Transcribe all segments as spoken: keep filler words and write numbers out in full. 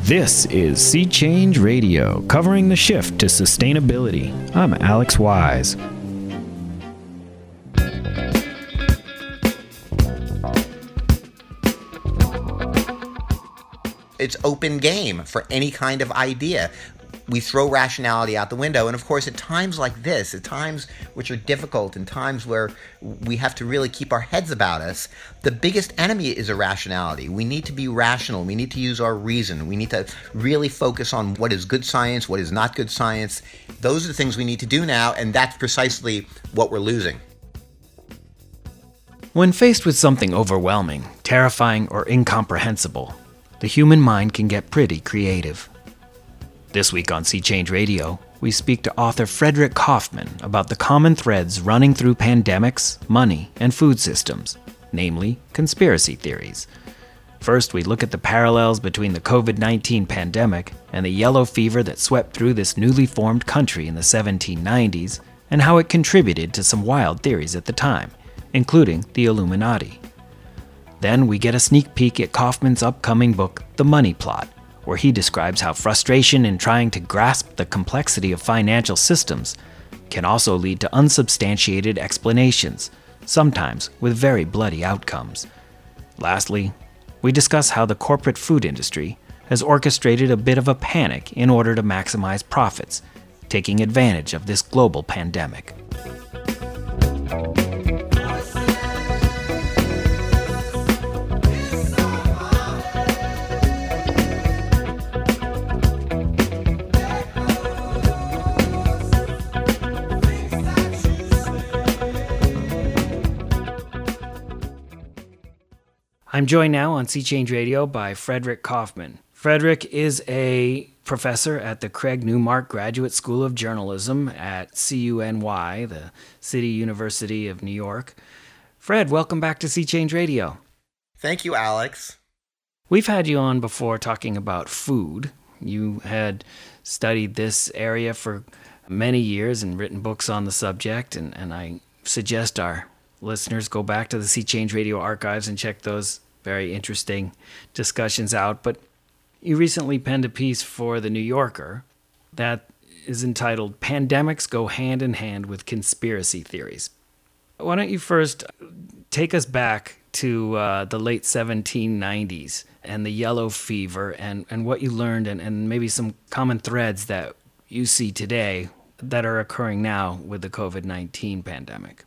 This is Sea Change Radio, covering the shift to sustainability. I'm Alex Wise. It's open game for any kind of idea. We throw rationality out the window. And of course, at times like this, at times which are difficult, and times where we have to really keep our heads about us, the biggest enemy is irrationality. We need to be rational. We need to use our reason. We need to really focus on what is good science, what is not good science. Those are the things we need to do now, and that's precisely what we're losing. When faced with something overwhelming, terrifying, or incomprehensible, the human mind can get pretty creative. This week on Sea Change Radio, we speak to author Frederick Kaufman about the common threads running through pandemics, money, and food systems, namely conspiracy theories. First, we look at the parallels between the covid nineteen pandemic and the yellow fever that swept through this newly formed country in the seventeen nineties, and how it contributed to some wild theories at the time, including the Illuminati. Then we get a sneak peek at Kaufman's upcoming book, The Money Plot, where he describes how frustration in trying to grasp the complexity of financial systems can also lead to unsubstantiated explanations, sometimes with very bloody outcomes. Lastly, we discuss how the corporate food industry has orchestrated a bit of a panic in order to maximize profits, taking advantage of this global pandemic. I'm joined now on Sea Change Radio by Frederick Kaufman. Frederick is a professor at the Craig Newmark Graduate School of Journalism at C U N Y, the City University of New York. Fred, welcome back to Sea Change Radio. Thank you, Alex. We've had you on before talking about food. You had studied this area for many years and written books on the subject, and, and I suggest our listeners go back to the Sea Change Radio archives and check those very interesting discussions out. But you recently penned a piece for The New Yorker that is entitled Pandemics Go Hand in Hand with Conspiracy Theories. Why don't you first take us back to uh, the late seventeen nineties and the yellow fever and, and what you learned and, and maybe some common threads that you see today that are occurring now with the covid nineteen pandemic.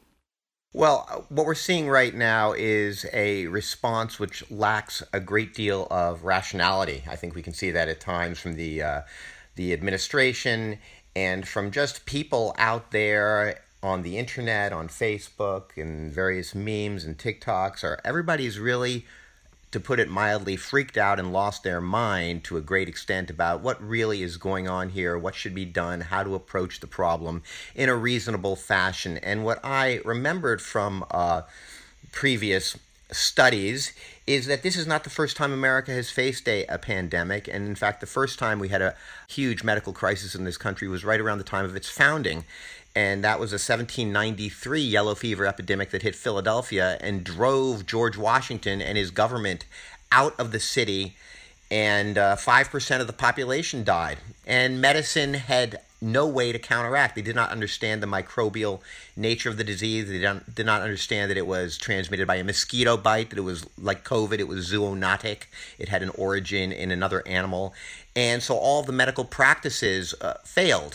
Well, what we're seeing right now is a response which lacks a great deal of rationality. I think we can see that at times from the uh, the administration and from just people out there on the internet, on Facebook, and various memes and TikToks. Or everybody's really, to put it mildly, freaked out and lost their mind to a great extent about what really is going on here, what should be done, how to approach the problem in a reasonable fashion. And what I remembered from uh, previous studies is that this is not the first time America has faced a, a pandemic. And in fact, the first time we had a huge medical crisis in this country was right around the time of its founding. And that was a seventeen ninety-three yellow fever epidemic that hit Philadelphia and drove George Washington and his government out of the city, and uh, five percent of the population died. And medicine had no way to counteract. They did not understand the microbial nature of the disease. They did did not understand that it was transmitted by a mosquito bite, that it was like COVID, it was zoonotic. It had an origin in another animal. And so all the medical practices uh, failed.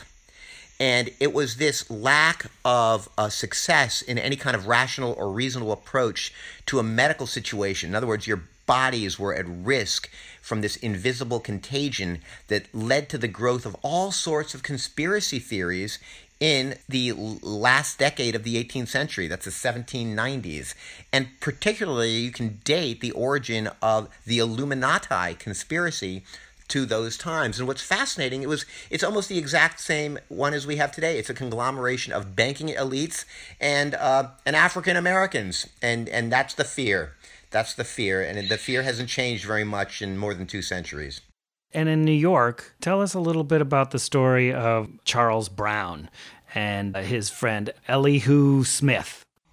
And it was this lack of uh, success in any kind of rational or reasonable approach to a medical situation. In other words, your bodies were at risk from this invisible contagion that led to the growth of all sorts of conspiracy theories in the last decade of the eighteenth century. That's the seventeen nineties. And particularly, you can date the origin of the Illuminati conspiracy to those times. And what's fascinating, it was it's almost the exact same one as we have today. It's a conglomeration of banking elites and uh, and African Americans, and and that's the fear. That's the fear, and the fear hasn't changed very much in more than two centuries. And in New York, tell us a little bit about the story of Charles Brown and his friend Elihu Smith.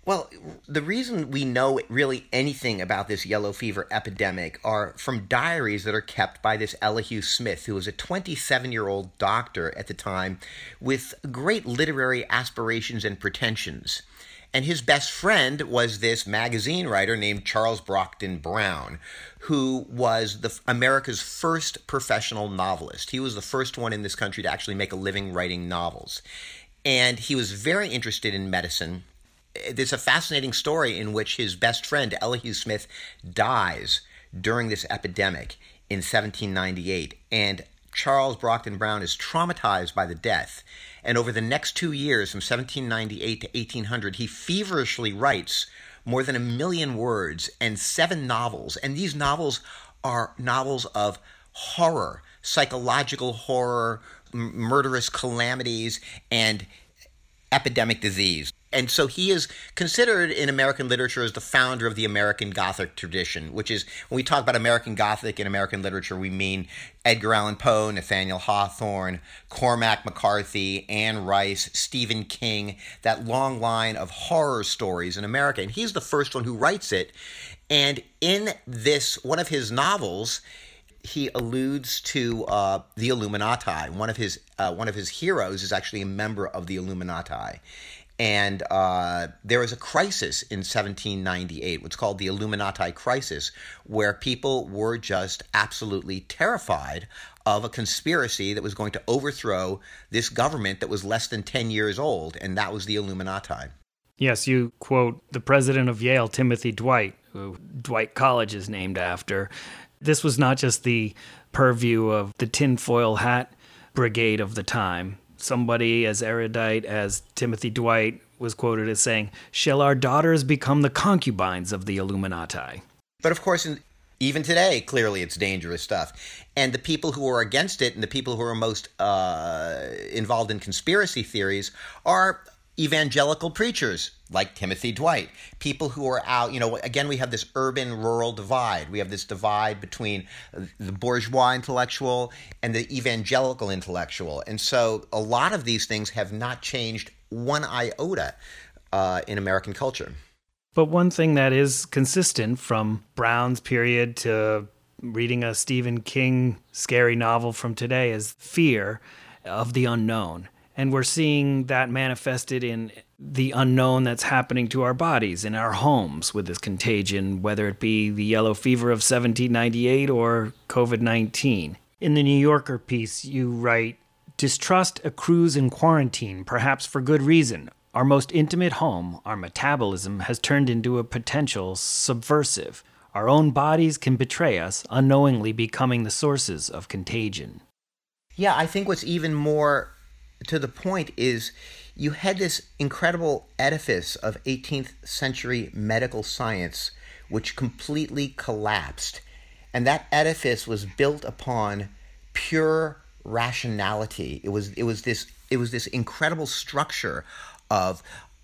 Well, the reason we know really anything about this yellow fever epidemic are from diaries that are kept by this Elihu Smith, who was a twenty-seven-year-old doctor at the time with great literary aspirations and pretensions. And his best friend was this magazine writer named Charles Brockden Brown, who was the America's first professional novelist. He was the first one in this country to actually make a living writing novels. And he was very interested in medicine. There's a fascinating story in which his best friend, Elihu Smith, dies during this epidemic in seventeen ninety-eight. And Charles Brockden Brown is traumatized by the death. And over the next two years, from seventeen ninety-eight to eighteen hundred, he feverishly writes more than a million words and seven novels. And these novels are novels of horror, psychological horror, m- murderous calamities, and epidemic disease. And so he is considered in American literature as the founder of the American Gothic tradition, which is, when we talk about American Gothic in American literature, we mean Edgar Allan Poe, Nathaniel Hawthorne, Cormac McCarthy, Anne Rice, Stephen King, that long line of horror stories in America. And he's the first one who writes it. And in this, one of his novels, he alludes to uh, the Illuminati. One of his uh, one of his heroes is actually a member of the Illuminati. And uh, there was a crisis in seventeen ninety-eight, what's called the Illuminati crisis, where people were just absolutely terrified of a conspiracy that was going to overthrow this government that was less than ten years old, and that was the Illuminati. Yes, you quote the president of Yale, Timothy Dwight, who Dwight College is named after. This was not just the purview of the tinfoil hat brigade of the time. Somebody as erudite as Timothy Dwight was quoted as saying, "Shall our daughters become the concubines of the Illuminati?" But of course, in, even today, clearly it's dangerous stuff. And the people who are against it and the people who are most uh, involved in conspiracy theories are evangelical preachers like Timothy Dwight, people who are out, you know, again, we have this urban-rural divide. We have this divide between the bourgeois intellectual and the evangelical intellectual. And so a lot of these things have not changed one iota uh, in American culture. But one thing that is consistent from Brown's period to reading a Stephen King scary novel from today is fear of the unknown. And we're seeing that manifested in the unknown that's happening to our bodies, in our homes with this contagion, whether it be the yellow fever of seventeen ninety-eight or covid nineteen. In the New Yorker piece, you write, "Distrust accrues in quarantine, perhaps for good reason. Our most intimate home, our metabolism, has turned into a potential subversive. Our own bodies can betray us, unknowingly becoming the sources of contagion." Yeah, I think what's even more to the point is you had this incredible edifice of eighteenth century medical science which completely collapsed. And that edifice was built upon pure rationality. It was it was this it was this incredible structure of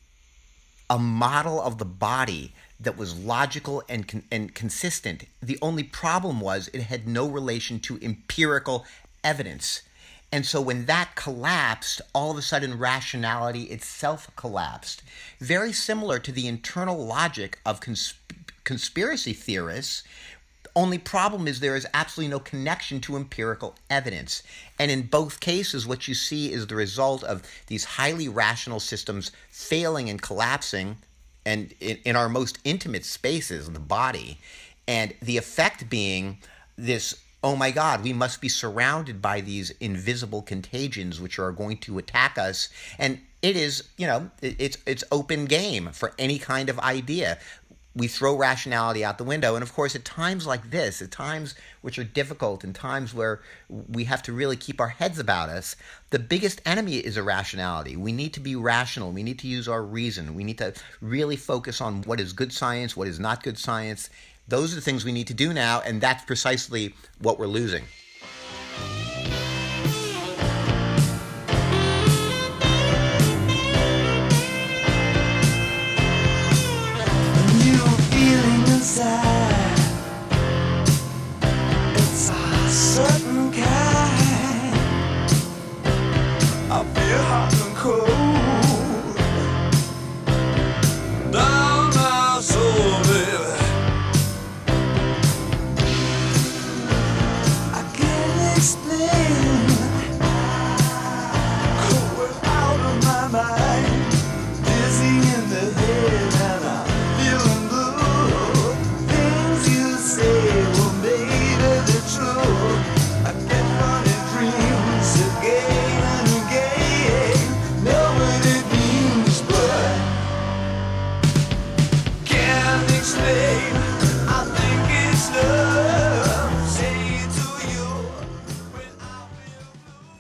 a model of the body that was logical and con- and consistent. The only problem was it had no relation to empirical evidence. And so when that collapsed, all of a sudden rationality itself collapsed. Very similar to the internal logic of cons- conspiracy theorists. Only problem is there is absolutely no connection to empirical evidence. And in both cases, what you see is the result of these highly rational systems failing and collapsing, and in, in our most intimate spaces, the body. And the effect being this, oh my God, we must be surrounded by these invisible contagions which are going to attack us. And it is, you know, it's it's open game for any kind of idea. We throw rationality out the window. And of course, at times like this, at times which are difficult, and times where we have to really keep our heads about us, the biggest enemy is irrationality. We need to be rational. We need to use our reason. We need to really focus on what is good science, what is not good science. Those are the things we need to do now, and that's precisely what we're losing. When you're feeling inside, it's a certain kind. I feel hot and cold.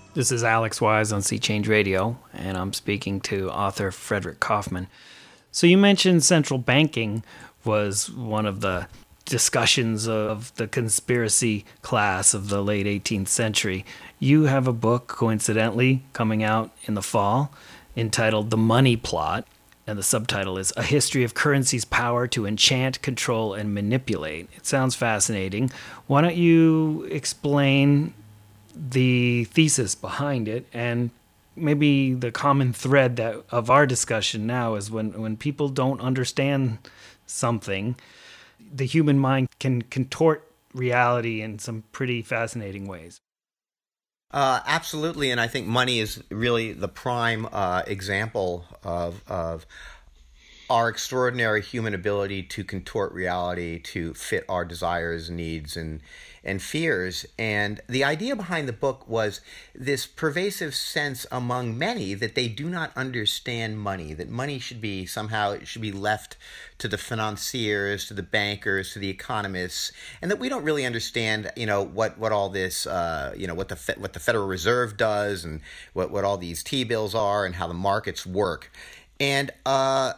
This is Alex Wise on Sea Change Radio, and I'm speaking to author Frederick Kaufman. So you mentioned central banking was one of the discussions of the conspiracy class of the late eighteenth century. You have a book, coincidentally, coming out in the fall entitled The Money Plot, and the subtitle is A History of Currency's Power to Enchant, Control, and Manipulate. It sounds fascinating. Why don't you explain the thesis behind it, and maybe the common thread that of our discussion now is when, when people don't understand something, the human mind can contort reality in some pretty fascinating ways. Uh, absolutely, and I think money is really the prime uh, example of of our extraordinary human ability to contort reality to fit our desires, needs, and and fears. And the idea behind the book was this pervasive sense among many that they do not understand money, that money should be somehow, it should be left to the financiers, to the bankers, to the economists, and that we don't really understand, you know, what, what all this, uh, you know, what the fe- what the Federal Reserve does and what, what all these T-bills are and how the markets work. And uh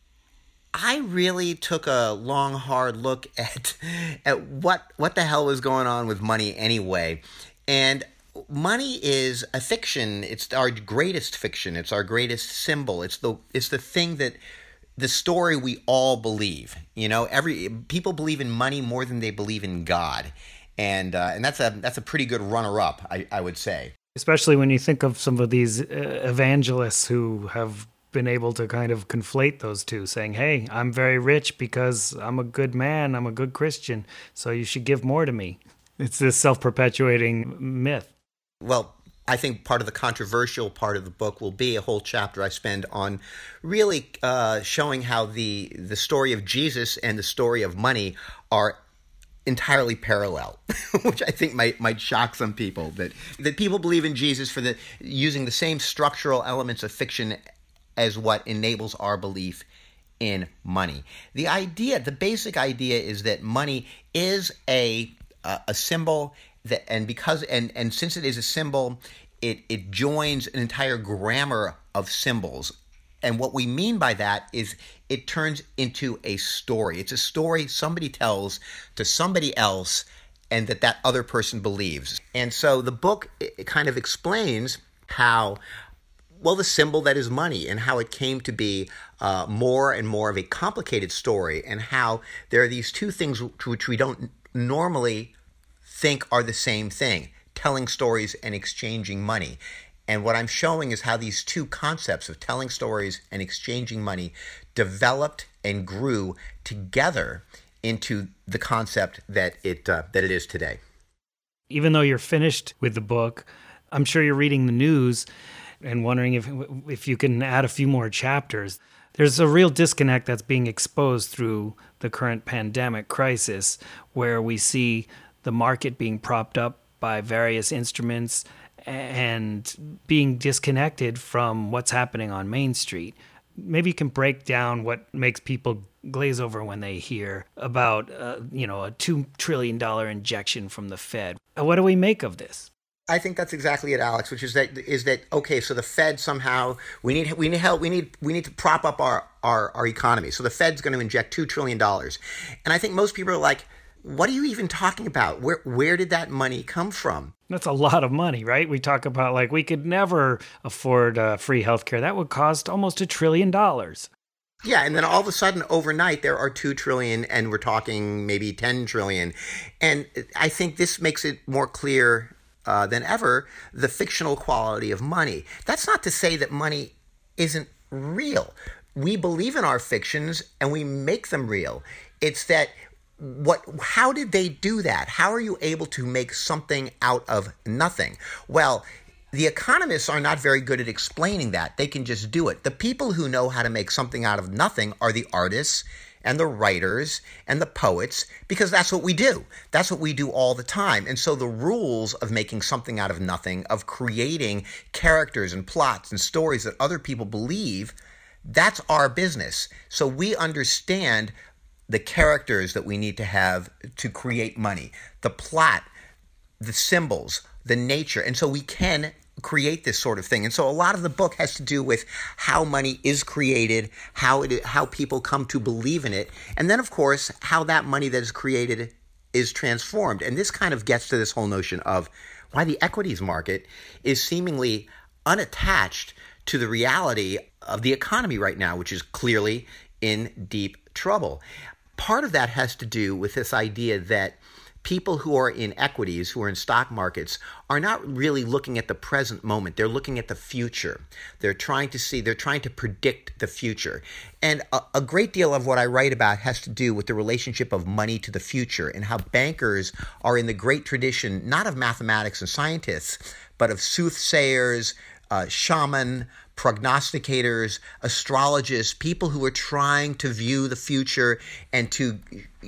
I really took a long, hard look at at what what the hell was going on with money anyway. And money is a fiction. It's our greatest fiction. It's our greatest symbol. It's the it's the thing that the story we all believe. You know, every people believe in money more than they believe in God, and uh, and that's a that's a pretty good runner-up, I, I would say. Especially when you think of some of these uh, evangelists who have been able to kind of conflate those two, saying, hey, I'm very rich because I'm a good man, I'm a good Christian, so you should give more to me. It's this self-perpetuating myth. Well, I think part of the controversial part of the book will be a whole chapter I spend on really uh, showing how the the story of Jesus and the story of money are entirely parallel, which I think might might shock some people, that that people believe in Jesus for the using the same structural elements of fiction as what enables our belief in money. The idea, the basic idea is that money is a uh, a symbol that, and because and and since it is a symbol, it it joins an entire grammar of symbols. And what we mean by that is it turns into a story. It's a story somebody tells to somebody else, and that that other person believes. And so the book, it kind of explains how, well, the symbol that is money and how it came to be uh, more and more of a complicated story, and how there are these two things which we don't normally think are the same thing, telling stories and exchanging money. And what I'm showing is how these two concepts of telling stories and exchanging money developed and grew together into the concept that it uh, that it is today. Even though you're finished with the book, I'm sure you're reading the news and wondering if if you can add a few more chapters. There's a real disconnect that's being exposed through the current pandemic crisis, where we see the market being propped up by various instruments and being disconnected from what's happening on Main Street. Maybe you can break down what makes people glaze over when they hear about, uh, you know, a two trillion dollars injection from the Fed. What do we make of this? I think that's exactly it, Alex. Which is that is that okay? So the Fed somehow we need we need help. We need we need to prop up our our, our economy. So the Fed's going to inject two trillion dollars, and I think most people are like, "What are you even talking about? Where where did that money come from?" That's a lot of money, right? We talk about like we could never afford uh, free healthcare. That would cost almost a trillion dollars. Yeah, and then all of a sudden, overnight, there are two trillion, and we're talking maybe ten trillion, and I think this makes it more clear Uh, than ever, the fictional quality of money. That's not to say that money isn't real. We believe in our fictions and we make them real. It's that what? How did they do that? How are you able to make something out of nothing? Well, the economists are not very good at explaining that. They can just do it. The people who know how to make something out of nothing are the artists and the writers and the poets, because that's what we do. That's what we do all the time. And so the rules of making something out of nothing, of creating characters and plots and stories that other people believe, that's our business. So we understand the characters that we need to have to create money, the plot, the symbols, the nature. And so we can create this sort of thing. And so a lot of the book has to do with how money is created, how it, how people come to believe in it, and then, of course, how that money that is created is transformed. And this kind of gets to this whole notion of why the equities market is seemingly unattached to the reality of the economy right now, which is clearly in deep trouble. Part of that has to do with this idea that people who are in equities, who are in stock markets, are not really looking at the present moment. They're looking at the future. They're trying to see, they're trying to predict the future. And a, a great deal of what I write about has to do with the relationship of money to the future and how bankers are in the great tradition, not of mathematics and scientists, but of soothsayers, uh, shaman, prognosticators, astrologists, people who are trying to view the future and to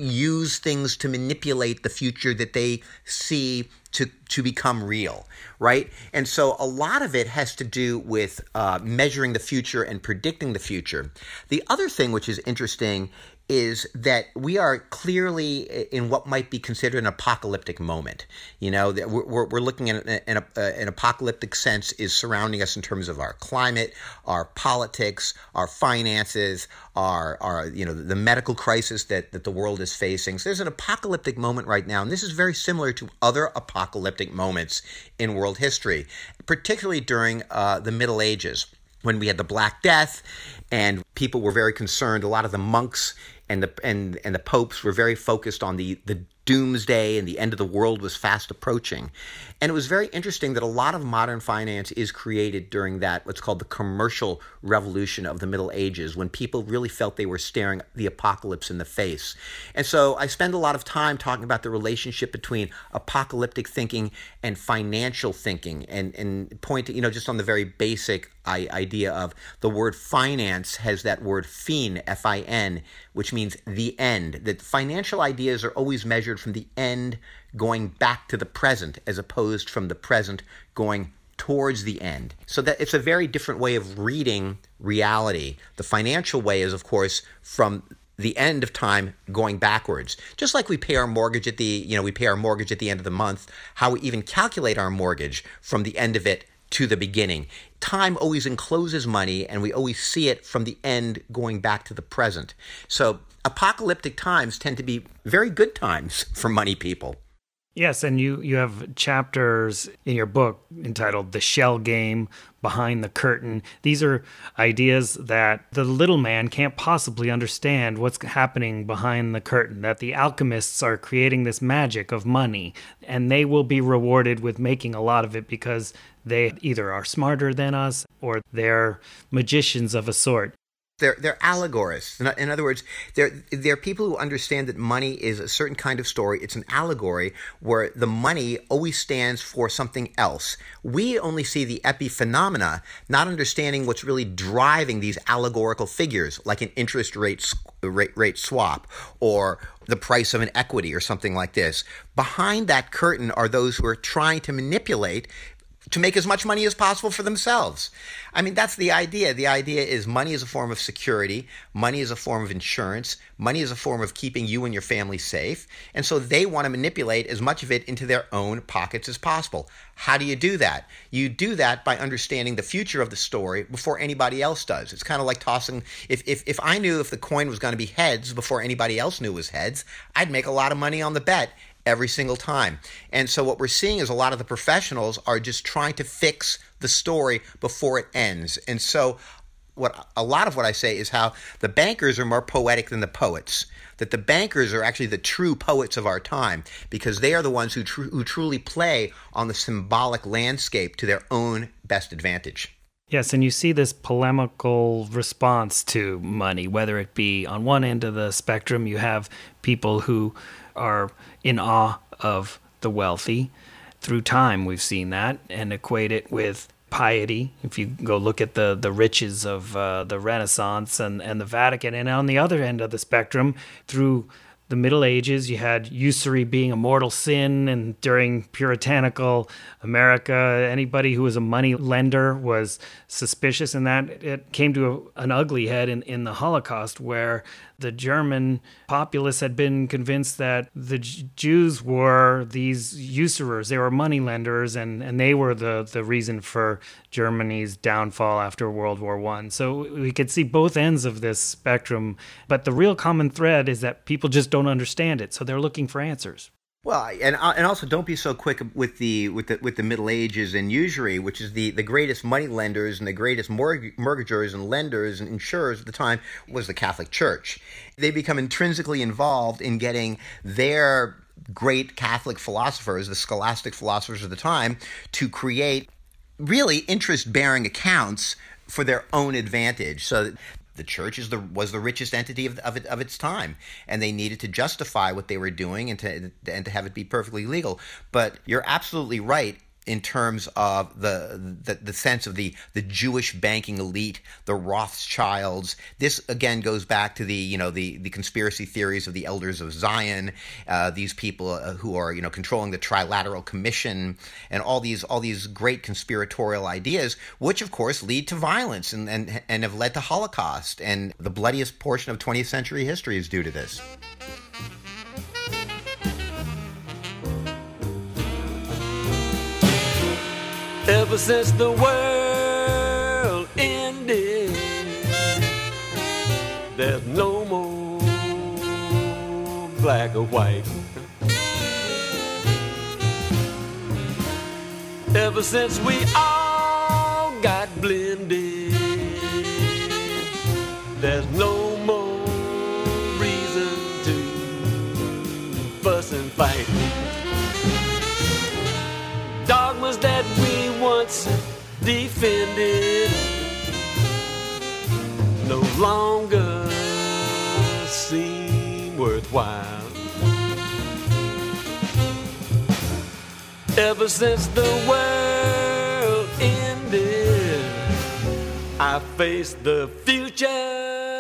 use things to manipulate the future that they see to, to become real, right? And so a lot of it has to do with uh, measuring the future and predicting the future. The other thing which is interesting is that we are clearly in what might be considered an apocalyptic moment. You know, we're, we're looking at an, an, an apocalyptic sense is surrounding us in terms of our climate, our politics, our finances, our, our you know, the medical crisis that, that the world is facing. So there's an apocalyptic moment right now, and this is very similar to other apocalyptic moments in world history, particularly during uh, the Middle Ages, when we had the Black Death, and people were very concerned. A lot of the monks and the and and the popes were very focused on the the doomsday, and the end of the world was fast approaching. And it was very interesting that a lot of modern finance is created during that, what's called the commercial revolution of the Middle Ages, when people really felt they were staring the apocalypse in the face. And so I spend a lot of time talking about the relationship between apocalyptic thinking and financial thinking, and, and pointing, you know, just on the very basic idea of the word finance has that word fin, F I N, which means the end, that financial ideas are always measured from the end going back to the present, as opposed from the present going towards the end. So that it's a very different way of reading reality. The financial way is, of course, from the end of time going backwards. Just like we pay our mortgage at the, you know, we pay our mortgage at the end of the month, how we even calculate our mortgage from the end of it to the beginning. Time always encloses money, and we always see it from the end going back to the present. So apocalyptic times tend to be very good times for money people. Yes, and you, you have chapters in your book entitled The Shell Game, Behind the Curtain. These are ideas that the little man can't possibly understand what's happening behind the curtain, that the alchemists are creating this magic of money, and they will be rewarded with making a lot of it because they either are smarter than us or they're magicians of a sort. They're, they're allegorists. In other words, they're, they're people who understand that money is a certain kind of story. It's an allegory where the money always stands for something else. We only see the epiphenomena, not understanding what's really driving these allegorical figures, like an interest rate, rate, rate swap or the price of an equity or something like this. Behind that curtain are those who are trying to manipulate to make as much money as possible for themselves. I mean, that's the idea. The idea is money is a form of security. Money is a form of insurance. Money is a form of keeping you and your family safe. And so they want to manipulate as much of it into their own pockets as possible. How do you do that? You do that by understanding the future of the story before anybody else does. It's kind of like tossing, if, if, if I knew if the coin was going to be heads before anybody else knew it was heads, I'd make a lot of money on the bet every single time. And so what we're seeing is a lot of the professionals are just trying to fix the story before it ends. And so what a lot of what I say is how the bankers are more poetic than the poets, that the bankers are actually the true poets of our time, because they are the ones who, tr- who truly play on the symbolic landscape to their own best advantage. Yes, and you see this polemical response to money, whether it be on one end of the spectrum, you have people who are in awe of the wealthy. Through time, we've seen that, and equate it with piety. If you go look at the, the riches of uh, the Renaissance and, and the Vatican. And on the other end of the spectrum, through the Middle Ages, you had usury being a mortal sin, and during puritanical America, anybody who was a money lender was suspicious, and that it came to a, an ugly head in, in the Holocaust, where the German populace had been convinced that the J- Jews were these usurers, they were moneylenders, and, and they were the, the reason for Germany's downfall after World War One. So we could see both ends of this spectrum, but the real common thread is that people just don't understand it, so they're looking for answers. Well, and and also don't be so quick with the with the with the Middle Ages and usury, which is the, the greatest money lenders and the greatest mortg- mortgagers and lenders and insurers at the time was the Catholic Church. They become intrinsically involved in getting their great Catholic philosophers, the scholastic philosophers of the time, to create really interest-bearing accounts for their own advantage. So the church is the was the richest entity of of, it, of its time, and they needed to justify what they were doing and to and to have it be perfectly legal. But you're absolutely right in terms of the, the the sense of the the Jewish banking elite, the Rothschilds. This again goes back to the you know the the conspiracy theories of the Elders of Zion, uh, these people uh, who are you know controlling the Trilateral Commission and all these all these great conspiratorial ideas, which of course lead to violence and and and have led to Holocaust, and the bloodiest portion of twentieth century history is due to this. Ever since the world ended, there's no more black or white. Ever since we all got blended, there's no more reason to fuss and fight. Dogmas that we once defended no longer seem worthwhile. Ever since the world ended, I face the future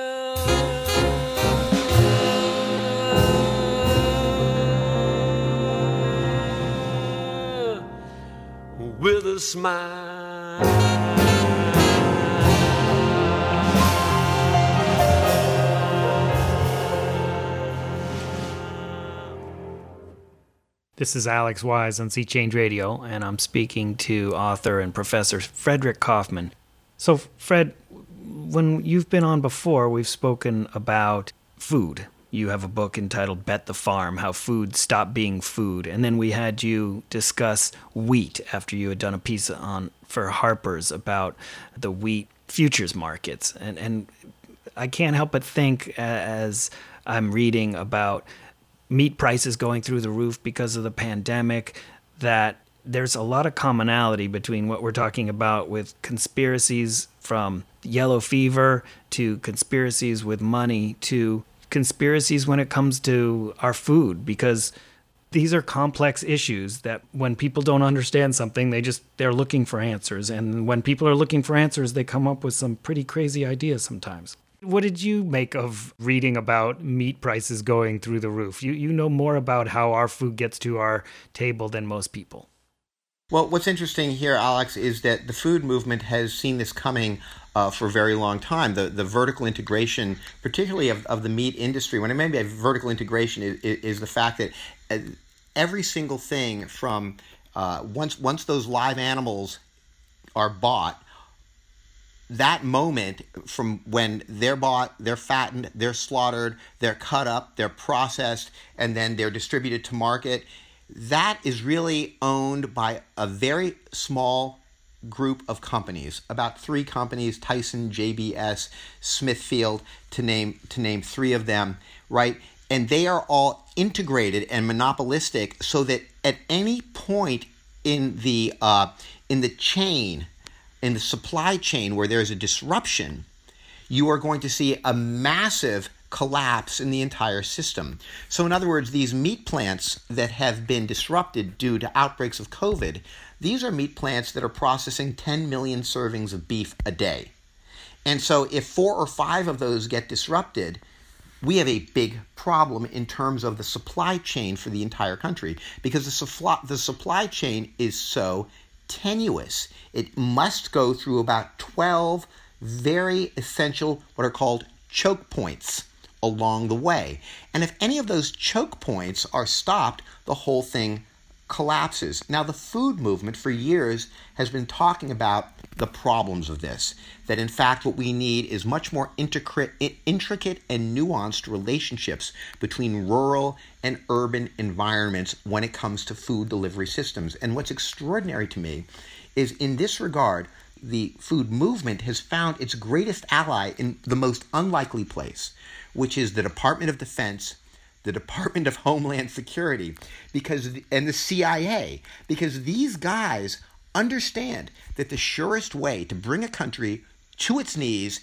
with a smile. This is Alex Wise on Sea Change Radio, and I'm speaking to author and professor Frederick Kaufman. So, Fred, when you've been on before, we've spoken about food. You have a book entitled Bet the Farm, How Food Stopped Being Food. And then we had you discuss wheat after you had done a piece on for Harper's about the wheat futures markets. And, and I can't help but think as I'm reading about meat prices going through the roof because of the pandemic that there's a lot of commonality between what we're talking about with conspiracies from yellow fever to conspiracies with money to conspiracies when it comes to our food, because these are complex issues that when people don't understand something, they just, they're looking for answers. And when people are looking for answers, they come up with some pretty crazy ideas sometimes. What did you make of reading about meat prices going through the roof? You you know more about how our food gets to our table than most people. Well, what's interesting here, Alex, is that the food movement has seen this coming uh, for a very long time. The the vertical integration, particularly of, of the meat industry, when I mean by vertical integration is, is the fact that every single thing from uh, once once those live animals are bought, that moment from when they're bought, they're fattened, they're slaughtered, they're cut up, they're processed, and then they're distributed to market, that is really owned by a very small group of companies, about three companies, Tyson, J B S, Smithfield, to name to name three of them, right? And they are all integrated and monopolistic so that at any point in the uh, in the chain, in the supply chain where there's a disruption, you are going to see a massive collapse in the entire system. So in other words, these meat plants that have been disrupted due to outbreaks of COVID, these are meat plants that are processing ten million servings of beef a day. And so if four or five of those get disrupted, we have a big problem in terms of the supply chain for the entire country, because the supply, the supply chain is so tenuous. It must go through about twelve very essential, what are called choke points, along the way. And if any of those choke points are stopped, the whole thing collapses. Now, the food movement for years has been talking about the problems of this, that in fact what we need is much more intricate, intricate and nuanced relationships between rural and urban environments when it comes to food delivery systems. And what's extraordinary to me is in this regard, the food movement has found its greatest ally in the most unlikely place, which is the Department of Defense, the Department of Homeland Security, because and the C I A, because these guys understand that the surest way to bring a country to its knees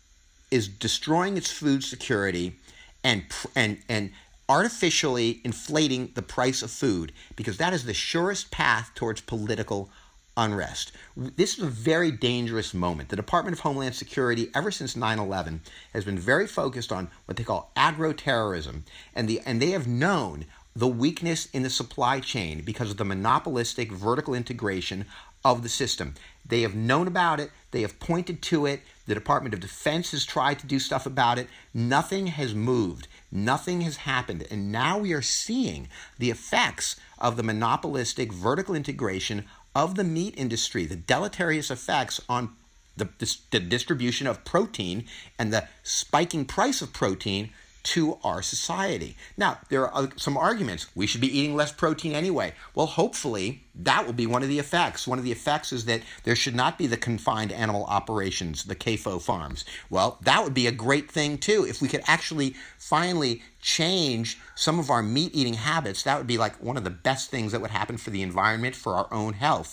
is destroying its food security and and and artificially inflating the price of food, because that is the surest path towards political unrest. This is a very dangerous moment. The Department of Homeland Security, ever since nine eleven, has been very focused on what they call agro-terrorism, and the and they have known the weakness in the supply chain because of the monopolistic vertical integration of the system. They have known about it. They have pointed to it. The Department of Defense has tried to do stuff about it. Nothing has moved. Nothing has happened. And now we are seeing the effects of the monopolistic vertical integration of the meat industry, the deleterious effects on the, the, the distribution of protein and the spiking price of protein to our society. Now, there are some arguments. We should be eating less protein anyway. Well, hopefully, that will be one of the effects. One of the effects is that there should not be the confined animal operations, the C A F O farms. Well, that would be a great thing, too. If we could actually finally change some of our meat-eating habits, that would be like one of the best things that would happen for the environment, for our own health.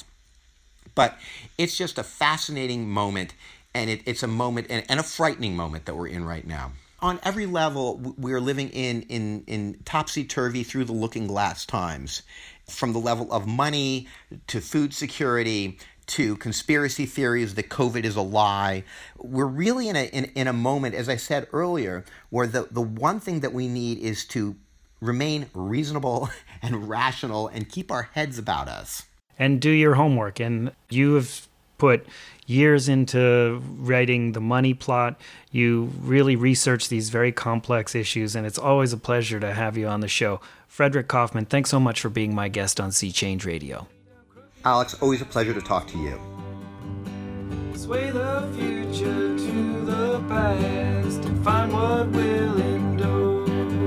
But it's just a fascinating moment, and it, it's a moment and, and a frightening moment that we're in right now. On every level, we're living in, in, in topsy-turvy, through the looking glass times, from the level of money to food security to conspiracy theories that COVID is a lie. We're really in a in, in a moment, as I said earlier, where the, the one thing that we need is to remain reasonable and rational and keep our heads about us. And do your homework. And you have put years into writing the money plot. You really research these very complex issues, and it's always a pleasure to have you on the show. Frederick Kaufman, thanks so much for being my guest on Sea Change Radio. Alex, always a pleasure to talk to you. Sway the future to the past and find what will endure.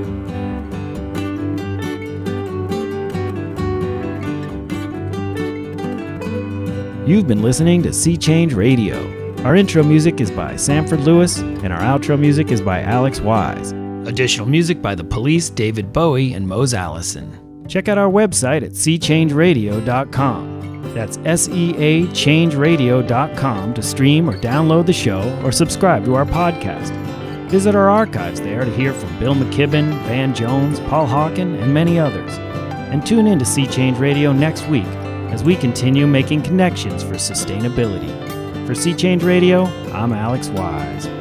You've been listening to Sea Change Radio. Our intro music is by Sanford Lewis, and our outro music is by Alex Wise. Additional music by The Police, David Bowie, and Mose Allison. Check out our website at sea change radio dot com. That's S E A change radio dot com to stream or download the show or subscribe to our podcast. Visit our archives there to hear from Bill McKibben, Van Jones, Paul Hawken, and many others. And tune in to Sea Change Radio next week as we continue making connections for sustainability. For Sea Change Radio, I'm Alex Wise.